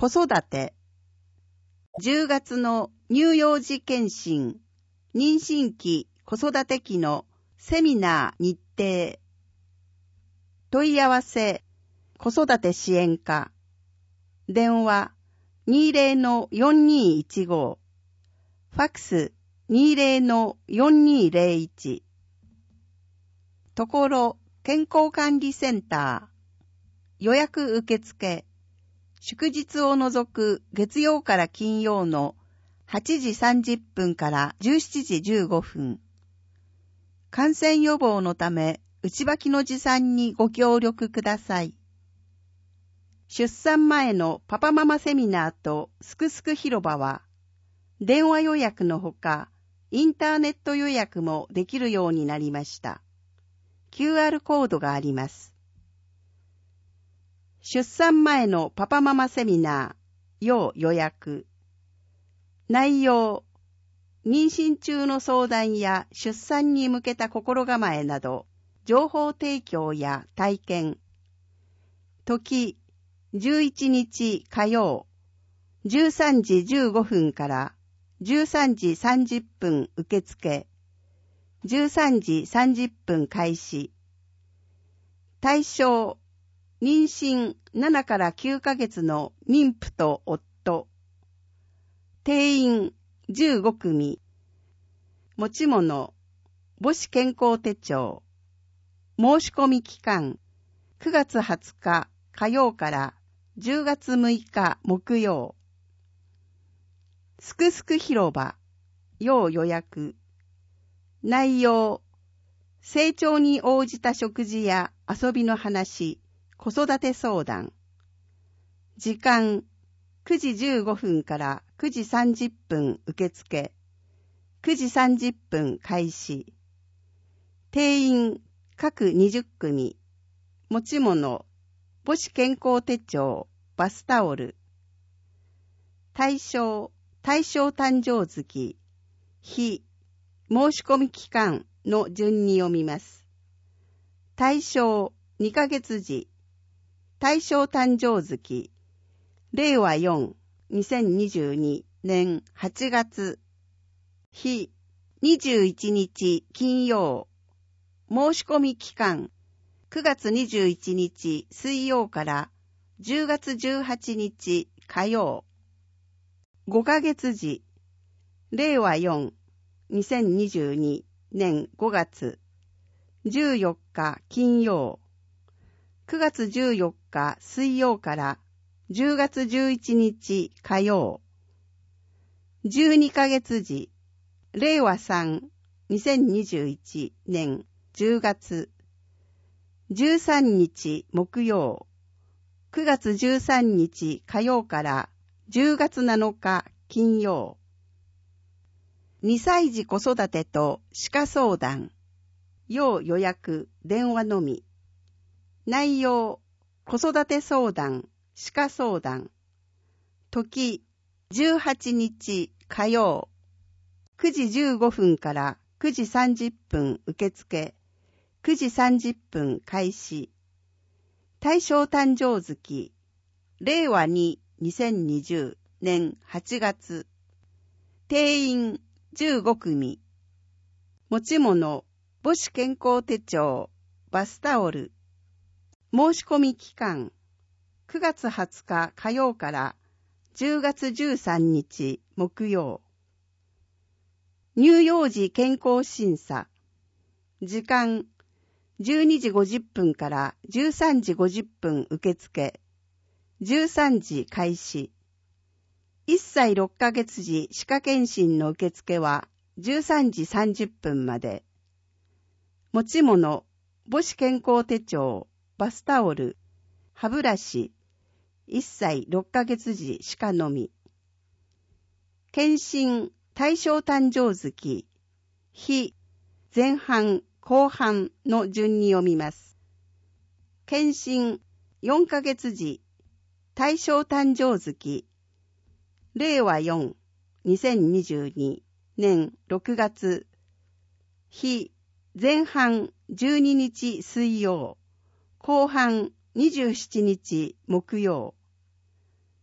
子育て。10月の乳幼児健診、妊娠期、子育て期のセミナー日程。問い合わせ、子育て支援課。電話、20-4215。ファックス、20-4201。ところ、健康管理センター。予約受付。祝日を除く月曜から金曜の8時30分から17時15分。感染予防のため、内履きの持参にご協力ください。出産前のパパママセミナーとすくすく広場は、電話予約のほか、インターネット予約もできるようになりました。QR コードがあります。出産前のパパママセミナー、要予約。内容、妊娠中の相談や出産に向けた心構えなど、情報提供や体験。時、11日火曜、13時15分から13時30分受付、13時30分開始。対象、妊娠7から9ヶ月の妊婦と夫。定員15組。持ち物、母子健康手帳。申し込み期間、9月20日火曜から10月6日木曜。すくすく広場、要予約。内容、成長に応じた食事や遊びの話、子育て相談。時間、9時15分から9時30分受付。9時30分開始。定員、各20組。持ち物、母子健康手帳、バスタオル。対象誕生月。日、申し込み期間の順に読みます。対象、2ヶ月時。対象誕生月。令和4、2022年8月。日、21日金曜。申し込み期間。9月21日水曜から10月18日火曜。5ヶ月時。令和4、2022年5月。14日金曜。9月14日水曜から10月11日火曜。12ヶ月時。令和3、2021年10月。13日木曜。9月13日火曜から10月7日金曜。2歳児子育てと歯科相談。要予約、電話のみ。内容、子育て相談、歯科相談。時、18日火曜。9時15分から9時30分受付。9時30分開始。対象誕生月。令和2、2020年8月。定員15組。持ち物、母子健康手帳、バスタオル。申し込み期間、9月20日火曜から10月13日木曜。乳幼児健康審査。時間、12時50分から13時50分受付。13時開始。1歳6ヶ月時歯科検診の受付は13時30分まで。持ち物、母子健康手帳、バスタオル、歯ブラシ。1歳6ヶ月時歯科のみ。検診、対象誕生月。日、前半、後半の順に読みます。検診、4ヶ月時。対象誕生月。令和4、2022年6月。日、前半12日水曜。後半27日木曜。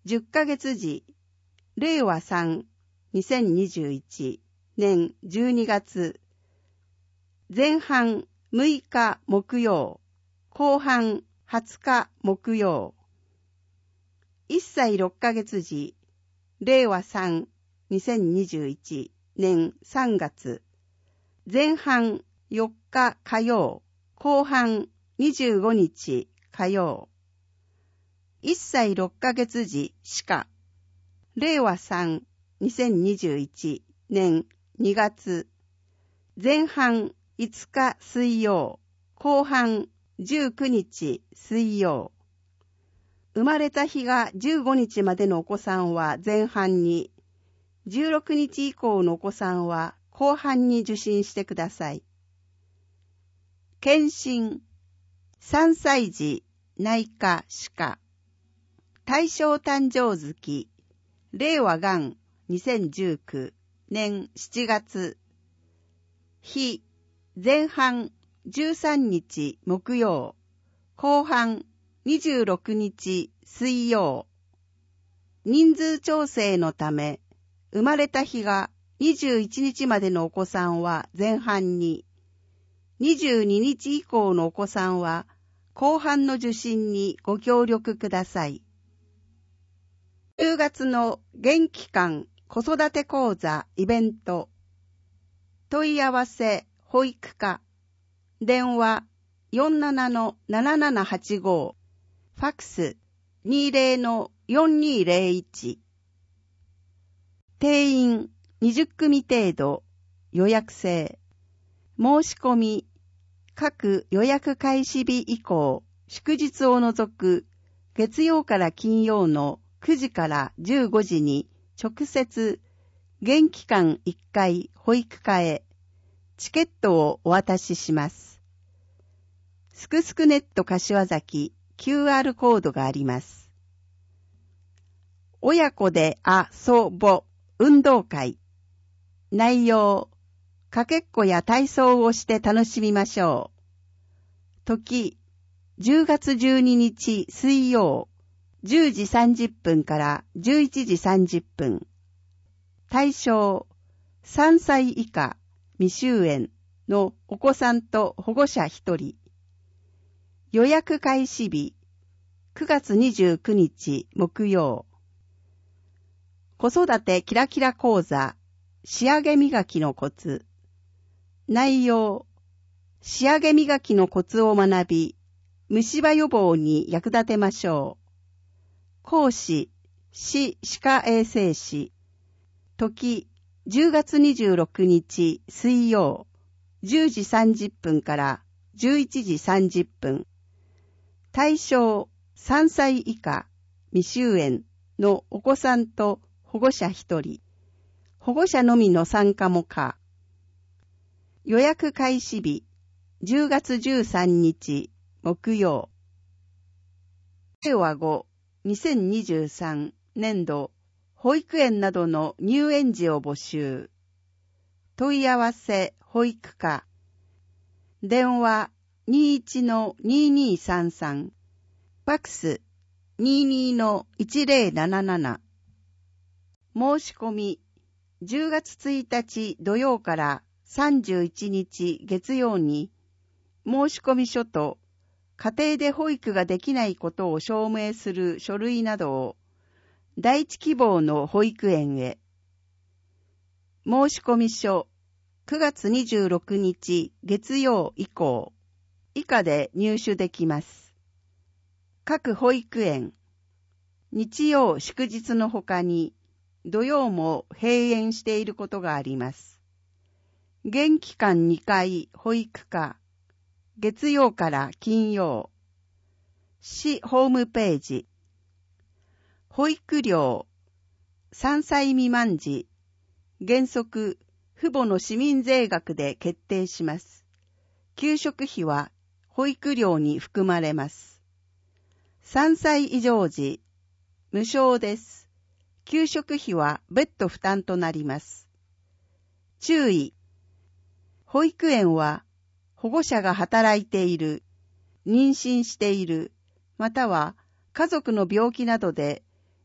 10ヶ月時、令和3、2021年12月、前半6日木曜、後半20日木曜。1歳6ヶ月時、令和3、2021年3月、前半4日火曜、後半25日火曜。1歳6ヶ月時しか、令和3、2021年2月、前半5日水曜、後半19日水曜。生まれた日が15日までのお子さんは前半に、16日以降のお子さんは後半に受診してください。検診、3歳児、内科歯科、大正誕生月、令和元2019年7月、日、前半13日木曜、後半26日水曜。人数調整のため、生まれた日が21日までのお子さんは前半に、22日以降のお子さんは後半の受診にご協力ください。10月の元気館子育て講座イベント。問い合わせ保育課。電話 47-7785。ファックス 20-4201。定員20組程度。予約制。申し込み。各予約開始日以降、祝日を除く月曜から金曜の9時から15時に直接元気館1階保育課へチケットをお渡しします。すくすくネット柏崎 QR コードがあります。親子で遊ぼ運動会。内容、かけっこや体操をして楽しみましょう。時、10月12日水曜、10時30分から11時30分。対象、3歳以下、未就園のお子さんと保護者1人。予約開始日、9月29日木曜。子育てキラキラ講座、仕上げ磨きのコツ。内容、仕上げ磨きのコツを学び、虫歯予防に役立てましょう。講師、歯科衛生士。時、10月26日水曜、10時30分から11時30分。対象、3歳以下、未就園のお子さんと保護者1人。保護者のみの参加も可。予約開始日、10月13日木曜。令和5、2023年度保育園などの入園児を募集。問い合わせ保育課。電話 21-2233。ファックス 22-1077。申し込み10月1日土曜から31日月曜に申し込み書と家庭で保育ができないことを証明する書類などを第一希望の保育園へ。申し込み書9月26日月曜以降以下で入手できます。各保育園、日曜祝日のほかに土曜も閉園していることがあります。元気館2階保育課、月曜から金曜。市ホームページ。保育料、3歳未満児、原則、父母の市民税額で決定します。給食費は保育料に含まれます。3歳以上児、無償です。給食費は別途負担となります。注意。保育園は保護者が働いている、妊娠している、または家族の病気などで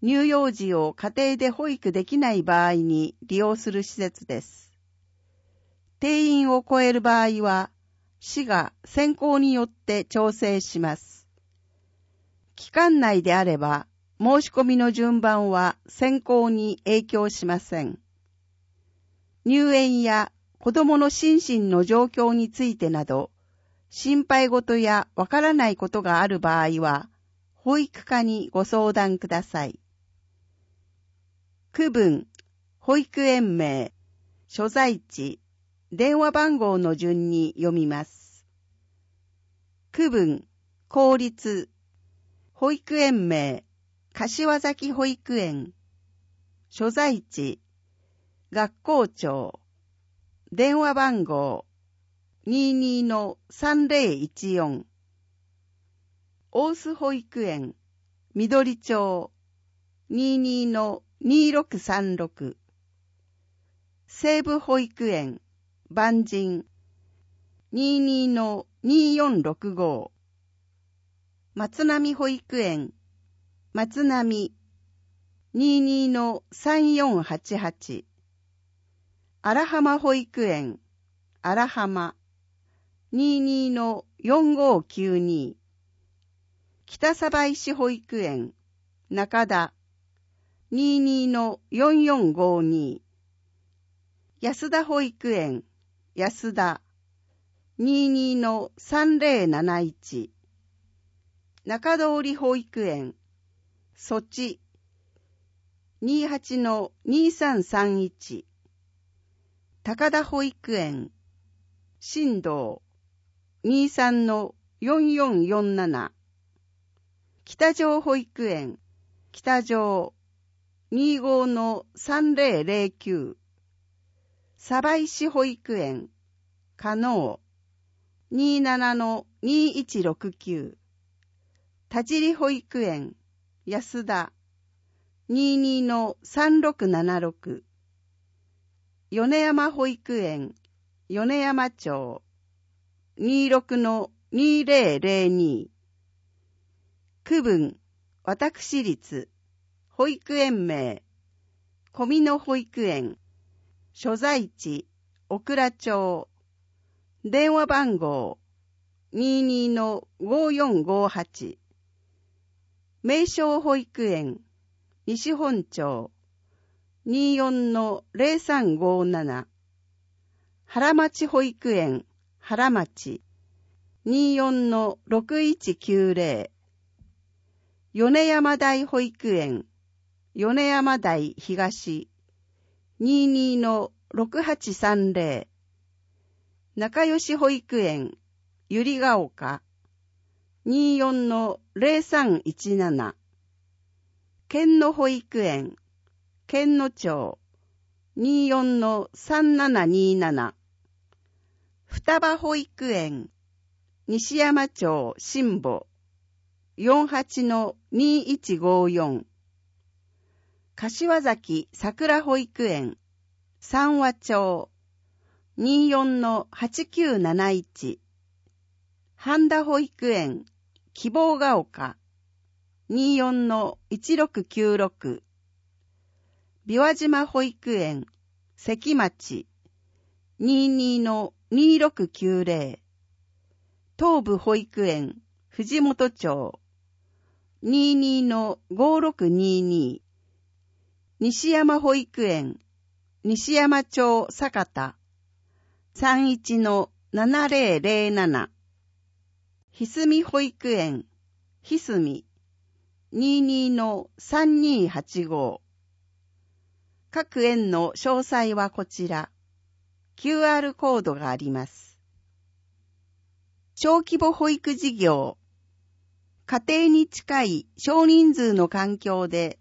乳幼児を家庭で保育できない場合に利用する施設です。定員を超える場合は、市が選考によって調整します。期間内であれば、申し込みの順番は選考に影響しません。入園や子供の心身の状況についてなど、心配事やわからないことがある場合は、保育課にご相談ください。区分、保育園名、所在地、電話番号の順に読みます。区分、公立、保育園名、柏崎保育園、所在地、学校長、電話番号、22-3014、大須保育園、緑町、22-2636、西部保育園、万人、22-2465、松並保育園、松並、22-3488、荒浜保育園、荒浜、22-4592、北鯖石保育園、中田、22-4452、安田保育園、安田、22-3071、中通保育園、そち、28-2331、高田保育園、新道、23-4447、北条保育園、北条、25-3009、鯖石保育園、加納、27-2169、田尻保育園、安田、22-3676、米山保育園、米山町、26-2002、区分、私立、保育園名、小美野保育園、所在地、小倉町、電話番号、22-5458、名称保育園、西本町、24-0357、原町保育園、原町、24-6190、米山台保育園、米山台東、22-6830、仲良し保育園、百合ヶ丘、24-0317、県野保育園、県野町、24-3727、双葉保育園、西山町新保、48-2154、柏崎桜保育園、三和町、24-8971、半田保育園、希望が丘、24-1696、琵琶島保育園、関町、22-2690、東部保育園、藤本町、22-5622、西山保育園、西山町坂田、31-7007、ひすみ保育園、ひすみ、22-3285、各園の詳細はこちら。QR コードがあります。小規模保育事業。家庭に近い少人数の環境で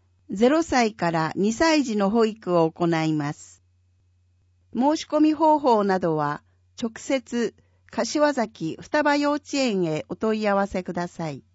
0歳から2歳児の保育を行います。申し込み方法などは直接柏崎双葉幼稚園へお問い合わせください。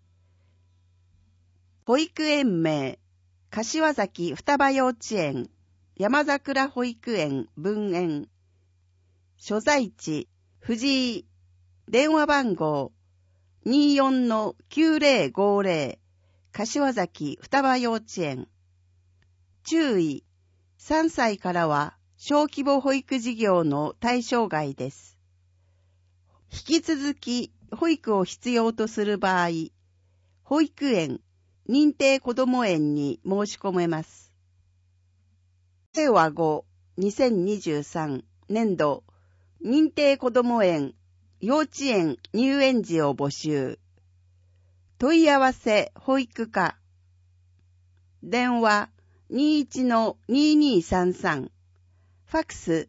保育園名、柏崎双葉幼稚園、山桜保育園分園、所在地、藤井、電話番号、24-9050、 柏崎双葉幼稚園。注意、3歳からは小規模保育事業の対象外です。引き続き保育を必要とする場合、保育園、認定こども園に申し込めます。令和5、2023年度、認定こども園、幼稚園入園児を募集。問い合わせ保育課。電話21-2233。ファックス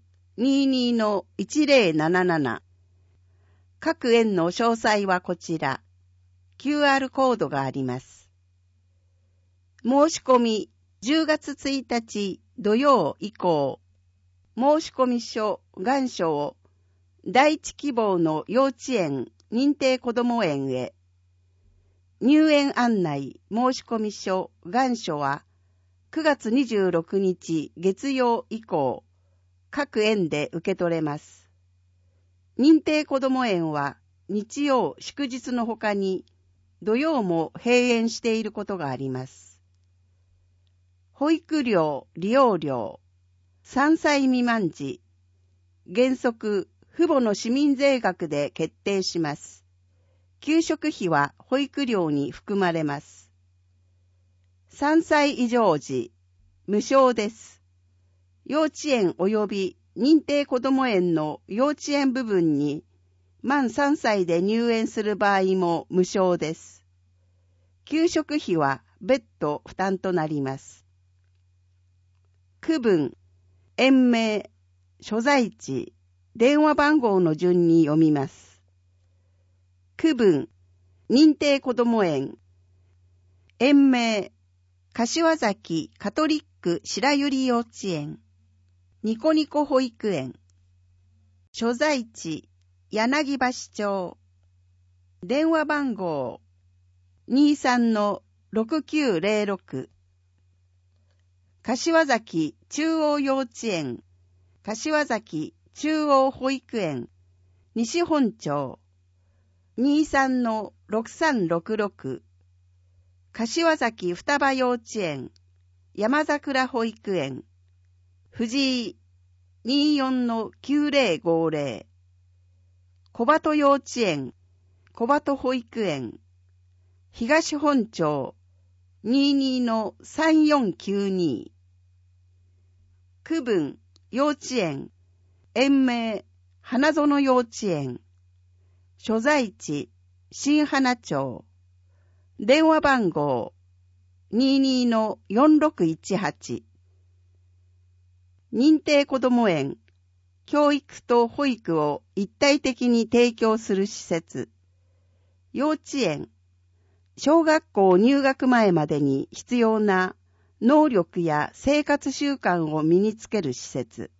22-1077。各園の詳細はこちら。QR コードがあります。申し込み10月1日土曜以降。申込書、願書を第一希望の幼稚園、認定こども園へ。入園案内、申込書、願書は9月26日月曜以降、各園で受け取れます。認定こども園は日曜祝日の他に土曜も閉園していることがあります。保育料、利用料、3歳未満時、原則、父母の市民税額で決定します。給食費は保育料に含まれます。3歳以上時、無償です。幼稚園及び認定こども園の幼稚園部分に、満3歳で入園する場合も無償です。給食費は別途負担となります。区分、園名、所在地、電話番号の順に読みます。区分、認定こども園。園名、柏崎カトリック白百合幼稚園。ニコニコ保育園。所在地、柳橋町。電話番号、23-6906。柏崎中央幼稚園。柏崎中央保育園。西本町。23-6366。柏崎双葉幼稚園。山桜保育園。藤井。24-9050。小鳩幼稚園。小鳩保育園。東本町。22-3492。区分、幼稚園。園名、花園幼稚園。所在地、新花町。電話番号、22-4618。認定こども園、教育と保育を一体的に提供する施設。幼稚園、小学校入学前までに必要な能力や生活習慣を身につける施設。